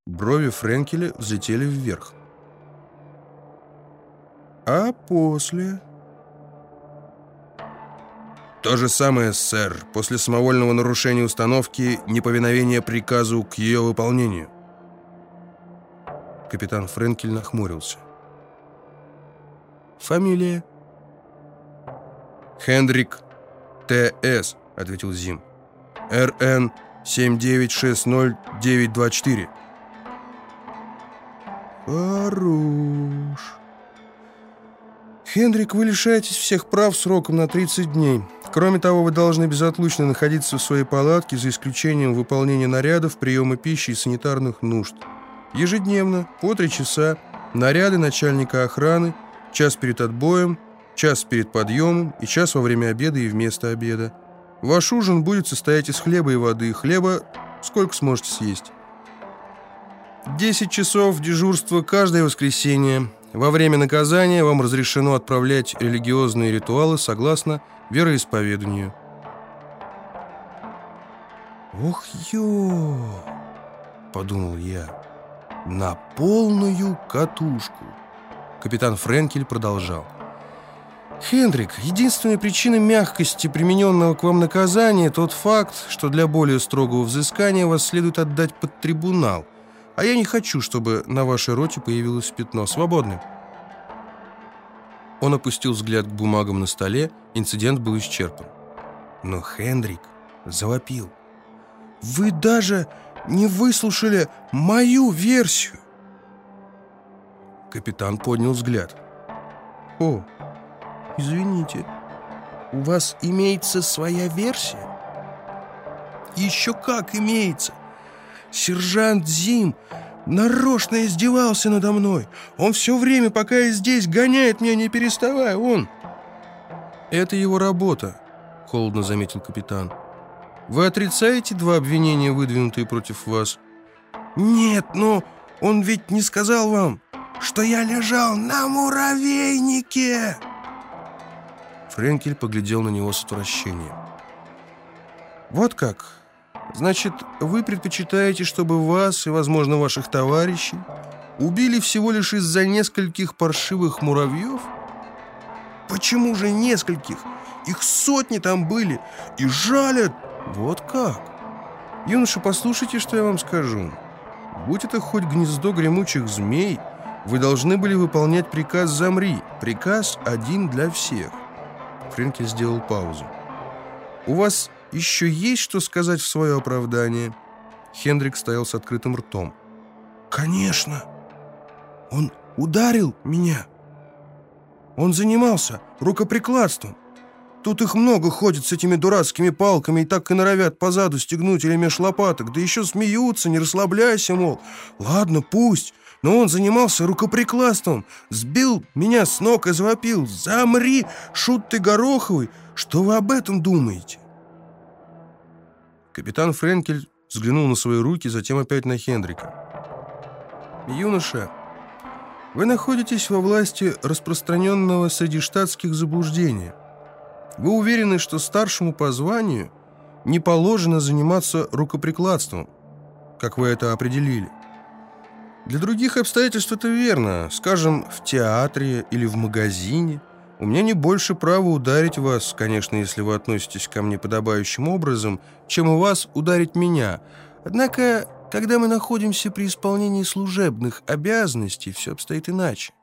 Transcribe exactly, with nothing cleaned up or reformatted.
Брови Френкеля взлетели вверх. А после... То же самое, сэр, после самовольного нарушения установки, неповиновения приказу к ее выполнению. Капитан Френкель нахмурился. Фамилия? Хендрик Т С, ответил Зим. Р Н семь девять шесть ноль девять два четыре. Хорош. Хендрик, вы лишаетесь всех прав сроком на тридцать дней. Кроме того, вы должны безотлучно находиться в своей палатке, за исключением выполнения нарядов, приема пищи и санитарных нужд. Ежедневно, по три часа, наряды начальника охраны, час перед отбоем, час перед подъемом и час во время обеда и вместо обеда. Ваш ужин будет состоять из хлеба и воды. Хлеба сколько сможете съесть. Десять часов дежурства каждое воскресенье. Во время наказания вам разрешено отправлять религиозные ритуалы согласно вероисповеданию. «Ох, ё!» — подумал я. «На полную катушку!» Капитан Френкель продолжал. «Хендрик, единственная причина мягкости примененного к вам наказания — тот факт, что для более строгого взыскания вас следует отдать под трибунал. А я не хочу, чтобы на вашей роте появилось пятно. Свободны». Он опустил взгляд к бумагам на столе. Инцидент был исчерпан. Но Хендрик завопил. «Вы даже не выслушали мою версию!» Капитан поднял взгляд. «О, извините, у вас имеется своя версия?» «Еще как имеется! Сержант Зим нарочно издевался надо мной. Он все время, пока я здесь, гоняет меня, не переставая. Он...» «Это его работа», — холодно заметил капитан. «Вы отрицаете два обвинения, выдвинутые против вас?» «Нет, но он ведь не сказал вам, что я лежал на муравейнике!» Френкель поглядел на него с отвращением. «Вот как? Значит, вы предпочитаете, чтобы вас и, возможно, ваших товарищей убили всего лишь из-за нескольких паршивых муравьев?» «Почему же нескольких? Их сотни там были и жалят!» «Вот как? Юноша, послушайте, что я вам скажу. Будь это хоть гнездо гремучих змей, вы должны были выполнять приказ «Замри». Приказ один для всех». Френкель сделал паузу. «У вас еще есть что сказать в свое оправдание?» Хендрик стоял с открытым ртом. «Конечно! Он ударил меня! Он занимался рукоприкладством! Тут их много ходит с этими дурацкими палками и так и норовят позаду стегнуть или меж лопаток, да еще смеются, не расслабляйся, мол. Ладно, пусть, но он занимался рукоприкладством, сбил меня с ног и завопил: «Замри, шут ты гороховый! Что вы об этом думаете?» Капитан Френкель взглянул на свои руки, затем опять на Хендрика. «Юноша, вы находитесь во власти распространенного среди штатских заблуждения. Вы уверены, что старшему по званию не положено заниматься рукоприкладством, как вы это определили. Для других обстоятельств это верно. Скажем, в театре или в магазине. У меня не больше права ударить вас, конечно, если вы относитесь ко мне подобающим образом, чем у вас ударить меня. Однако, когда мы находимся при исполнении служебных обязанностей, все обстоит иначе.